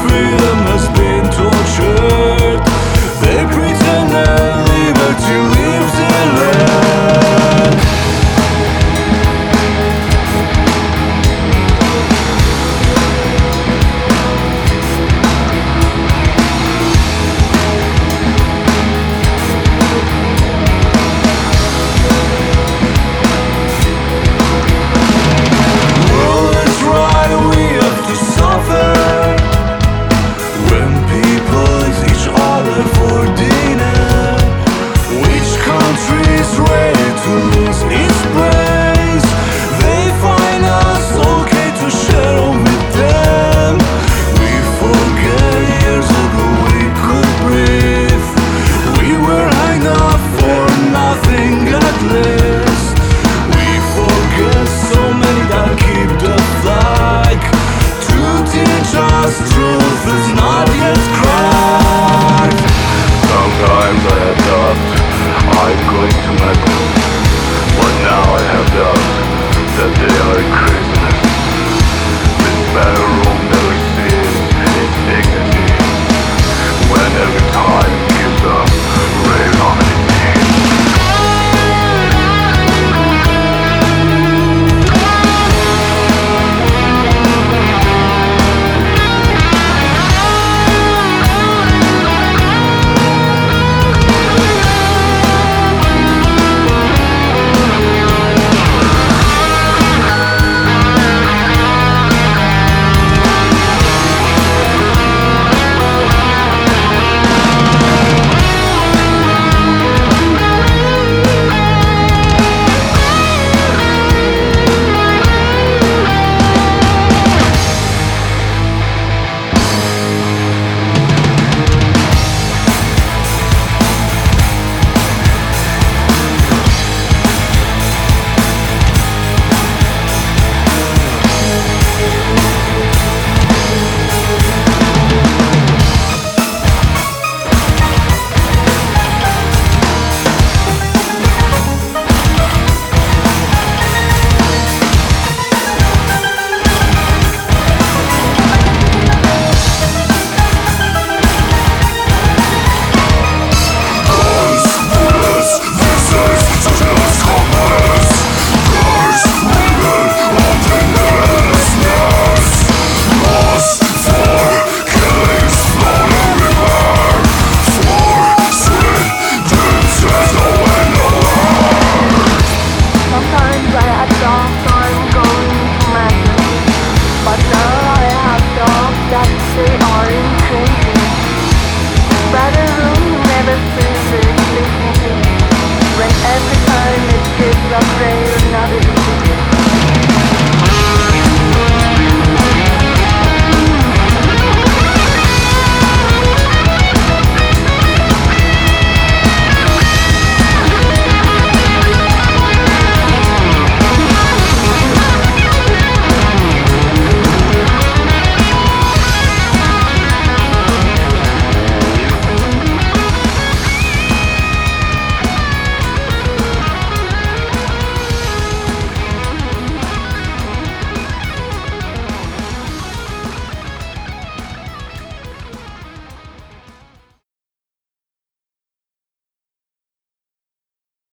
freedom has been tortured. They pretend that liberty lives in land. World is right, we have to suffer when people eat each other for dinner. Which country is ready to lose its place? They find us okay to share with them. We forget years ago we could breathe. We were hung up for nothing at least. We forget so many that keep the flag to teach us truth is not yet cracked. Sometimes I had thought I'm going to metal, but now I have doubt that they are craziness. This battle room never sees its dignity when every time it gives up rave on its knees. Sometimes I had doubts I'm going to matter, but now I have doubts that they aren't crazy. Battle room never feels its dignity when every time it gives up rail, another